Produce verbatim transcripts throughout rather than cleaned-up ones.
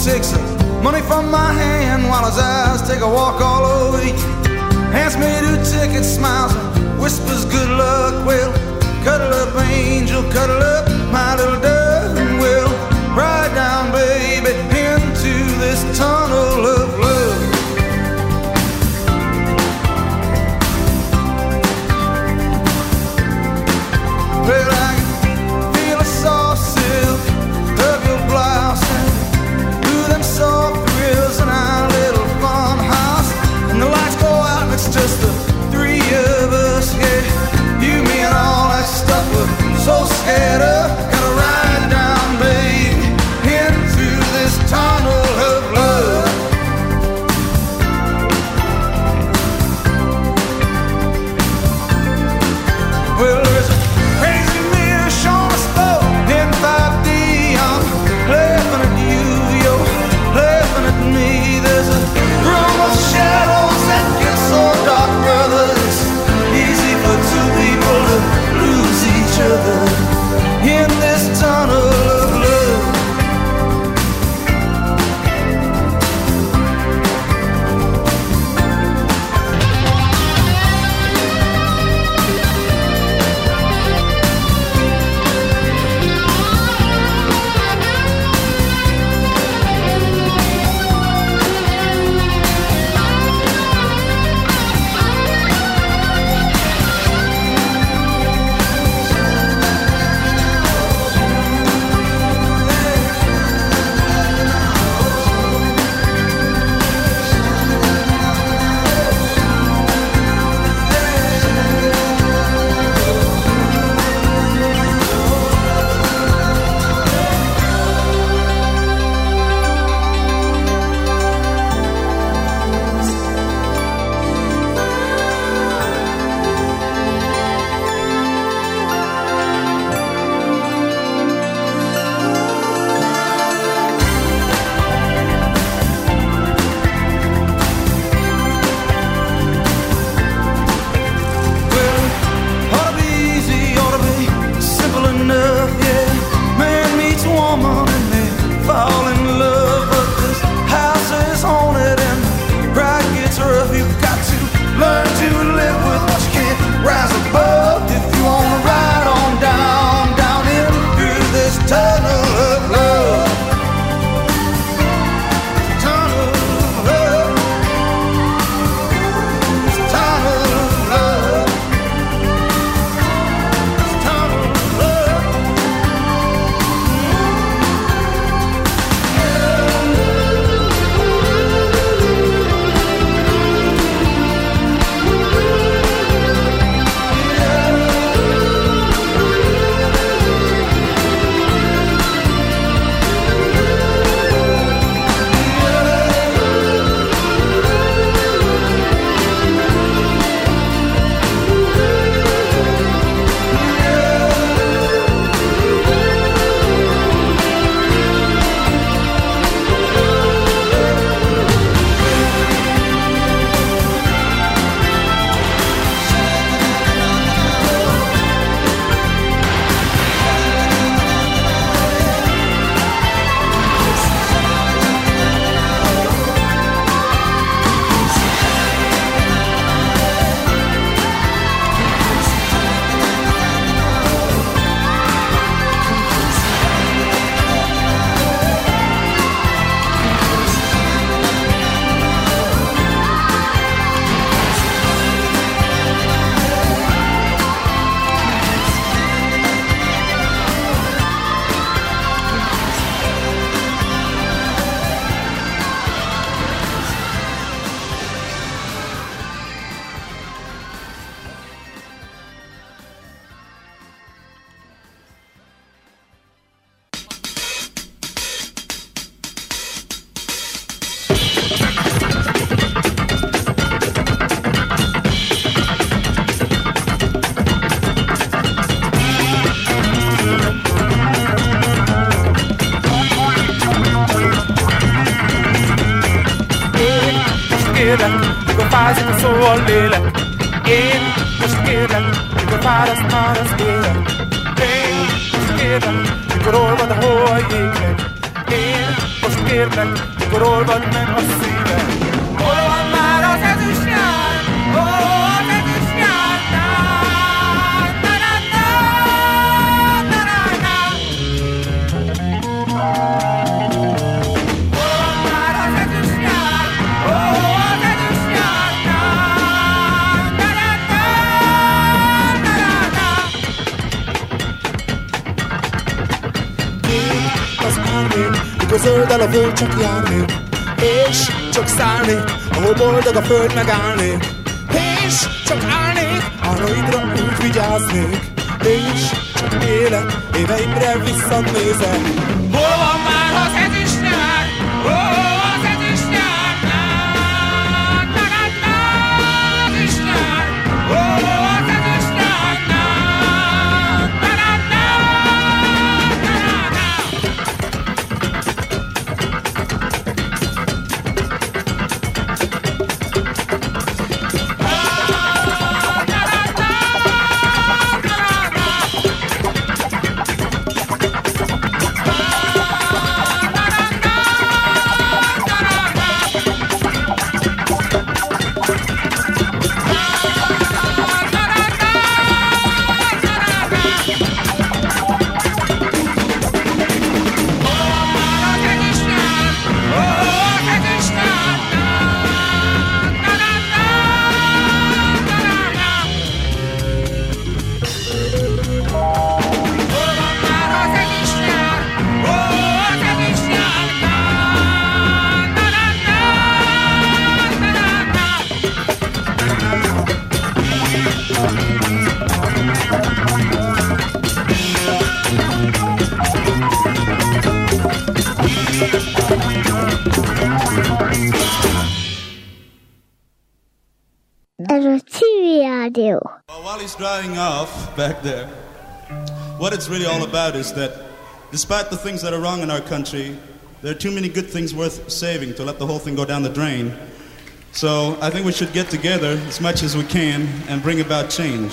takes the money from my hand while his eyes take a walk all over you. Hands me two tickets, smiles and whispers good luck. Well, cuddle up, angel, cuddle up, my little dove, and we'll ride down, baby, into this tunnel of love. Well, I can feel the soft silk of your blouse and through them soft thrills in our little fun house. And the lights go out and it's just the three of us, yeah. You, me, and all that stuff we're so scared of. Gotta ride down, baby, into this tunnel of love. Well, there's a crazy mirror showing us both in five D. I'm laughing at you, you're laughing at me. There's a room of shadows that gets so dark, brother. It's easy for two people to lose each other in this tunnel of love. faz que sou olheira. E esquerda, que para as manas dele. E esquerda, que coroa da rua e most kérlek, mikor olvad meg a szívem. Hol van már az ezüst nyár? Ó, az ezüst nyár! Na, na, na, na, na, na, na. Hol van már az ezüst nyár? Ó, az ezüst nyár! Na, na, na, na, na, na, na. Én az árnék, mikor zöld el a föld, csak járnék, és csak szállnék, ahol boldog a föld, megállnék, és csak állnék, álmaidra úgy vigyáznék, és csak élek, éveimre visszanézek. Hol van már az ezüst nyár? Ó, az ezüst nyár! Na, na, na, na, ezüst nyár! Ó, az ezüst nyár! Na, na, na, na, na, na, na. Ez a Civil Rádió. Well, while he's drying off back there, what it's really all about is that despite the things that are wrong in our country, there are too many good things worth saving to let the whole thing go down the drain. So I think we should get together as much as we can and bring about change.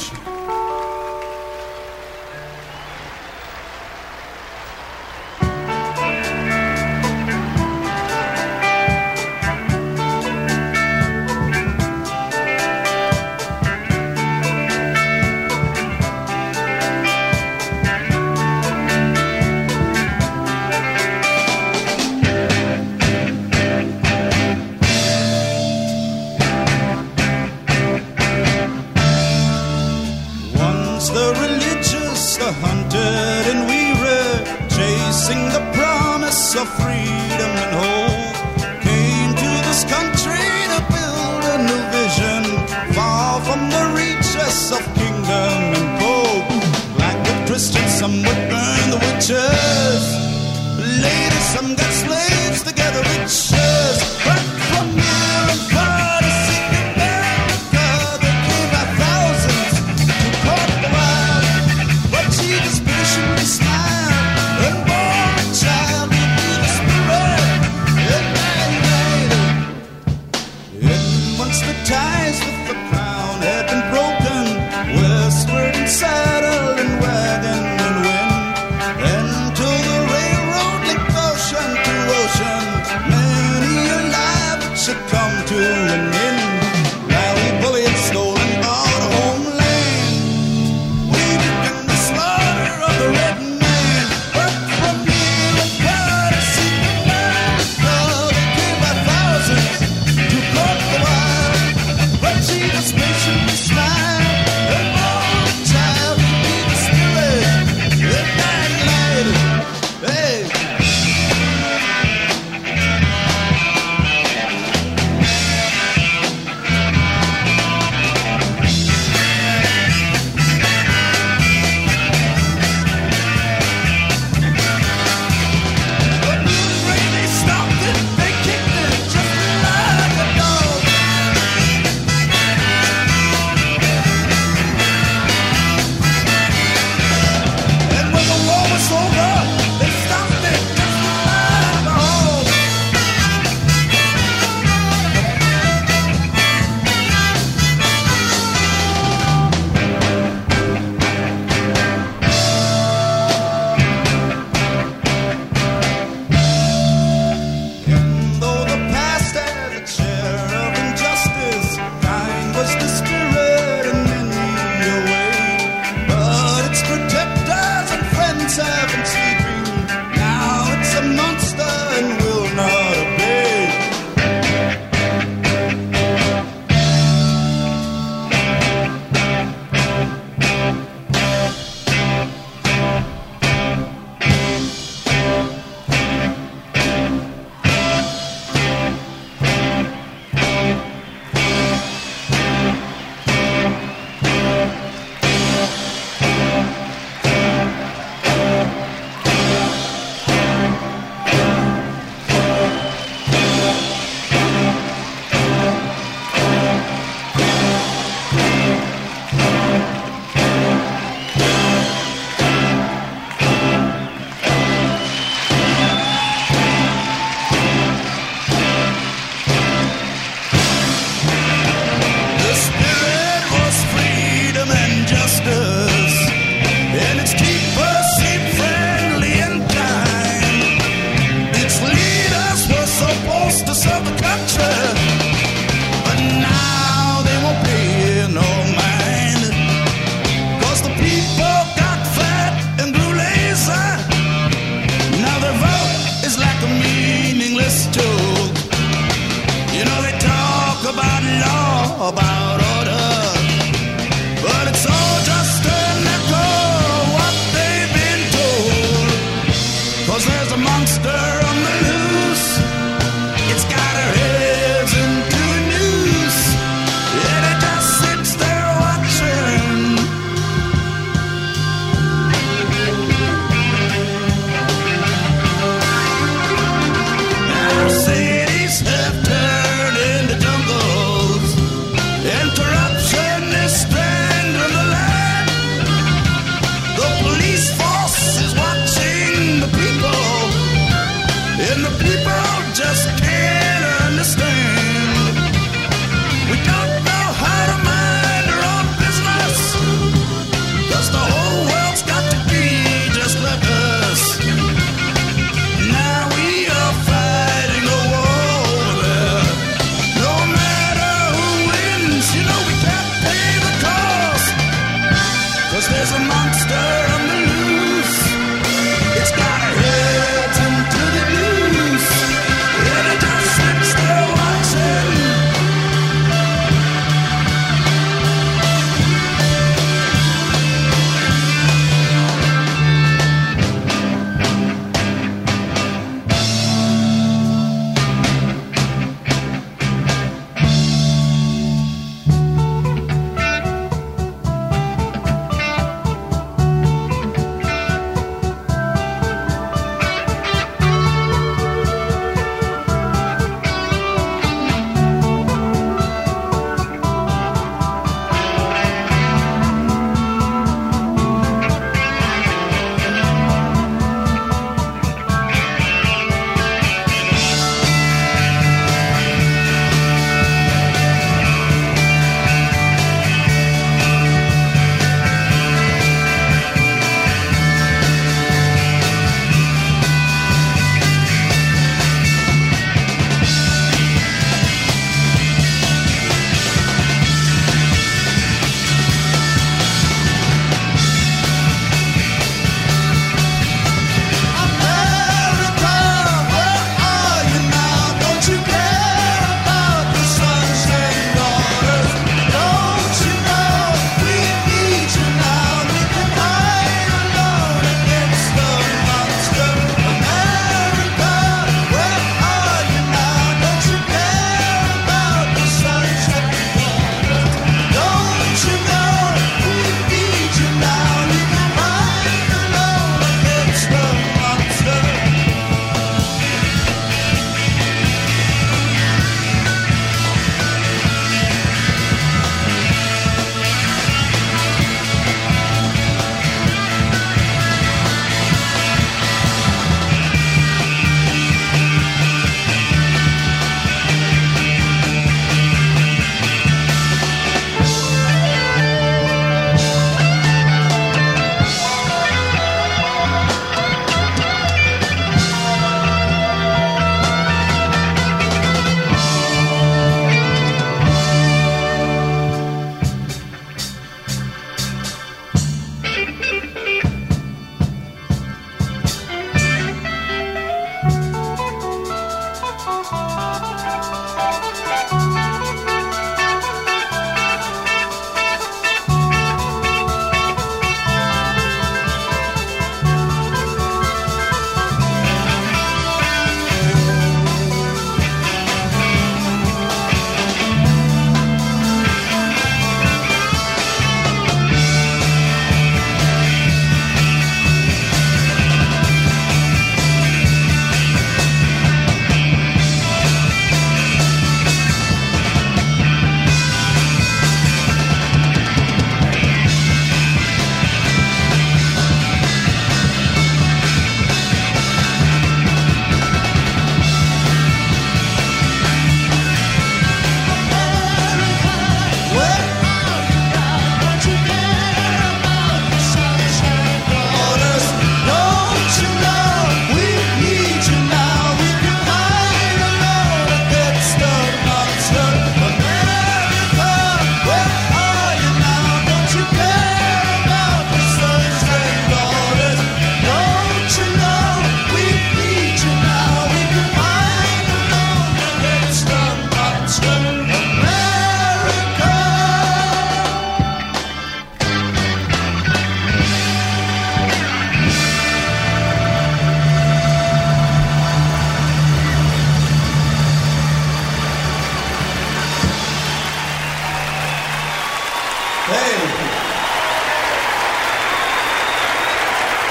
The religious, the hunted and weary, chasing the promise of freedom and hope, came to this country to build a new vision, far from the reaches of kingdom and pope. Like the Christians, some would burn the witches, ladies, some got slaves together, riches, but from near and far to seek America, they came by thousands to court the wild. But Jesus patiently smiled and bore a child to be the spirit ignited. And once the ties with the crown had been broken, westward and saddle and wagon and wind, lions have been sleeping. Now it's a monster and will not obey.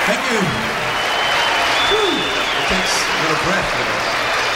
Thank you. Whew. It takes a little breath with it.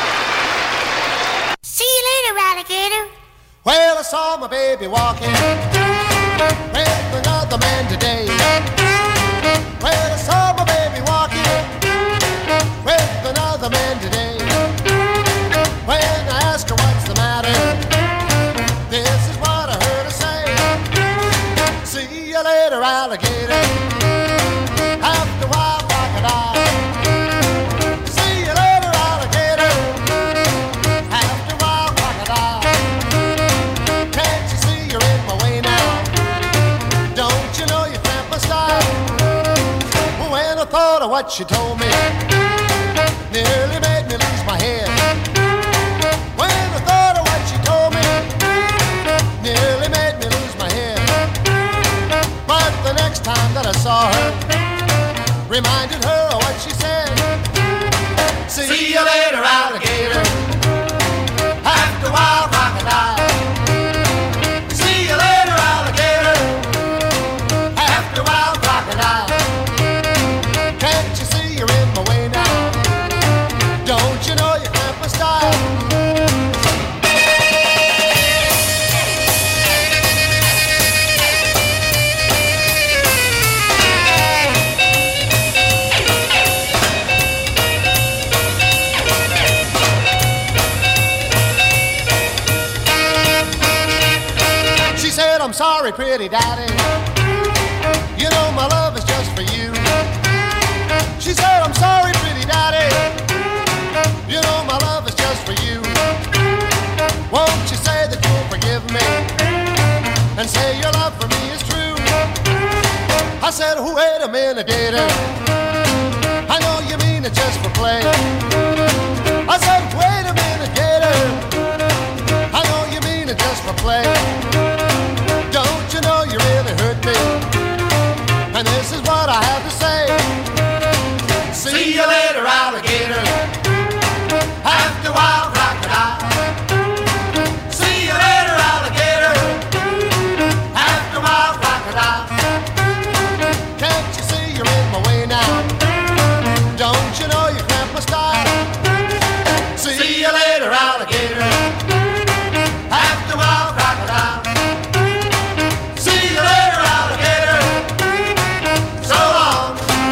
See you later, alligator. Well, I saw my baby walking with another man today. Well, I saw my baby walking with another man today. When I asked her what's the matter, this is what I heard her say. See you later, alligator. After a while, crocodile. See you later, alligator. After a while, crocodile. Can't you see you're in my way now? Don't you know you cramp my style? When I thought of what she told me, nearly made me lose my head. When I thought of what she told me, nearly made me lose my head. But the next time that I saw her, reminded her of what she said. See, See you later, alligator. After a while, crocodile. See you later, alligator. After a while, crocodile. Can't you see you're in my way now? Don't you know you cramp my style? She said, I'm sorry, pretty daddy. You know my love is just for you. She said, I'm sorry, pretty daddy. You know my love is just for you. Won't you say that you'll forgive me and say your love for me is true? I said, oh, wait a minute, gator. I know you mean it just for play. I said, wait a minute, gator. I know you mean it just for play. Don't you know you really hurt me? And this is what I have to say. See you later, alligator. After a while, crocodile. See you later, alligator. After a while, crocodile. Can't you see you're in my way now? Don't you know you cramp my style? See you later, alligator. After a while, crocodile. See you later, alligator. So long.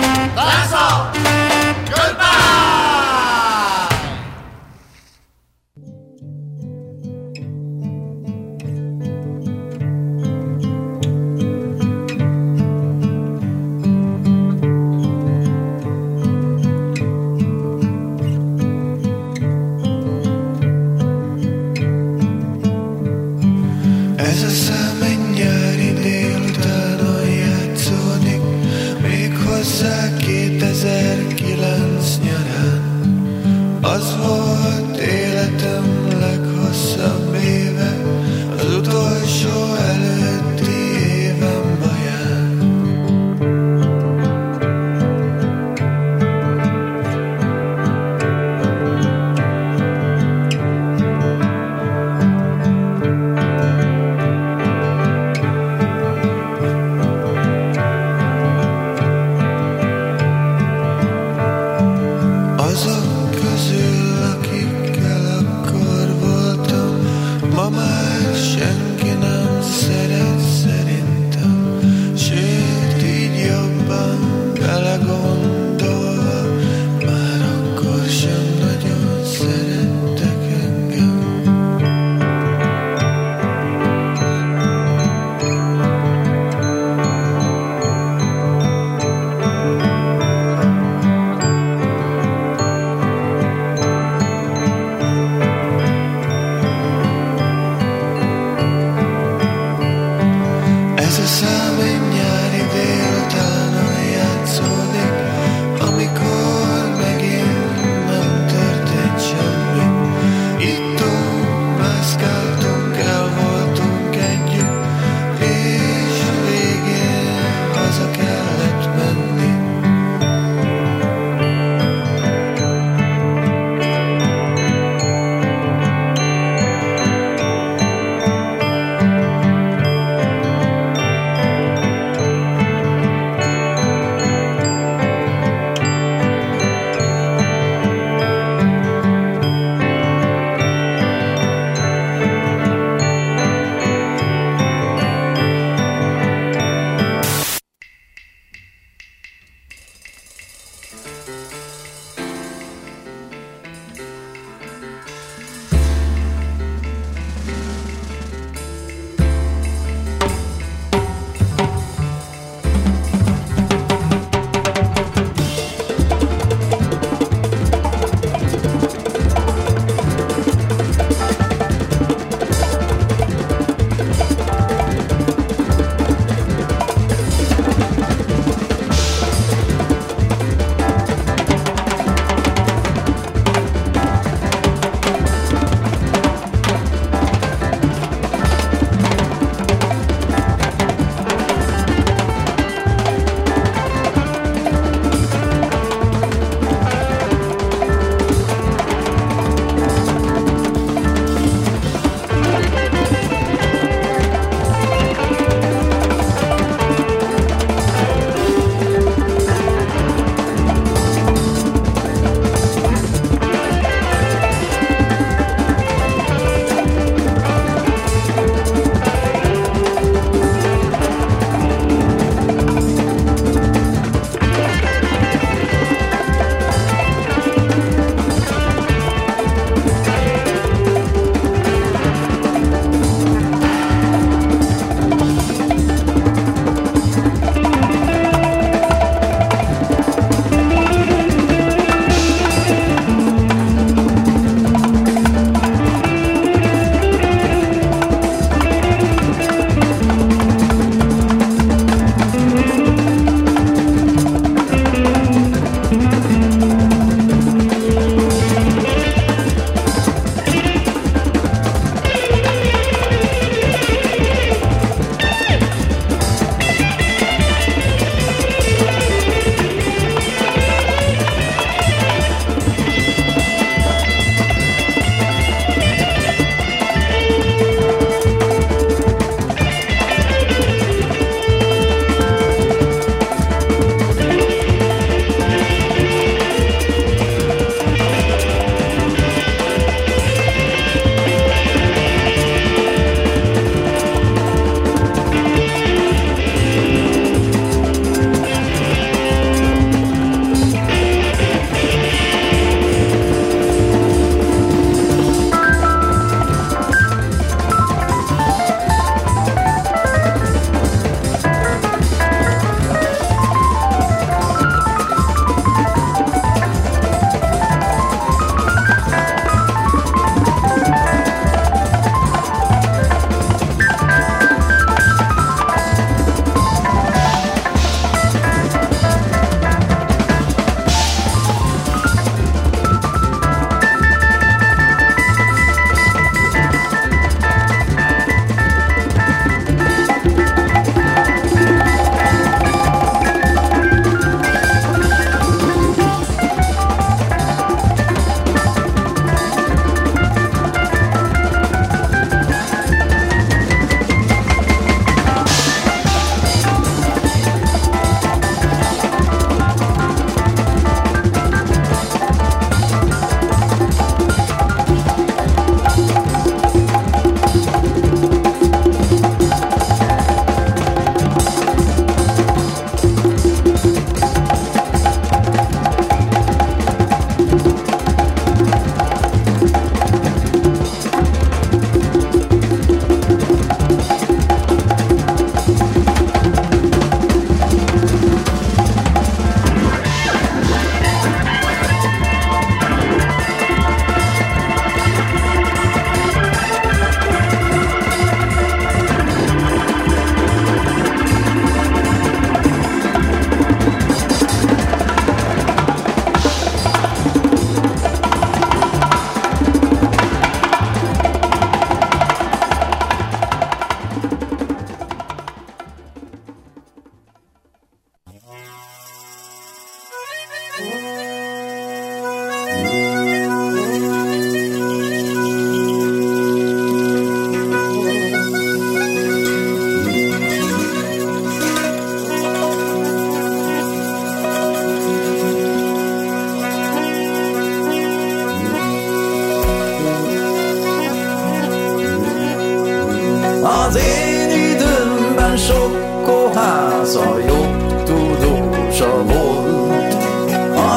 Az én időmben sok koháza jobb tudósa volt.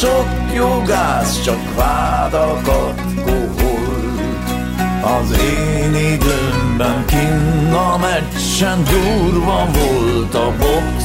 sok jogász csak vádakat koholt. Az én időmben kinn a meccsen durva volt a box,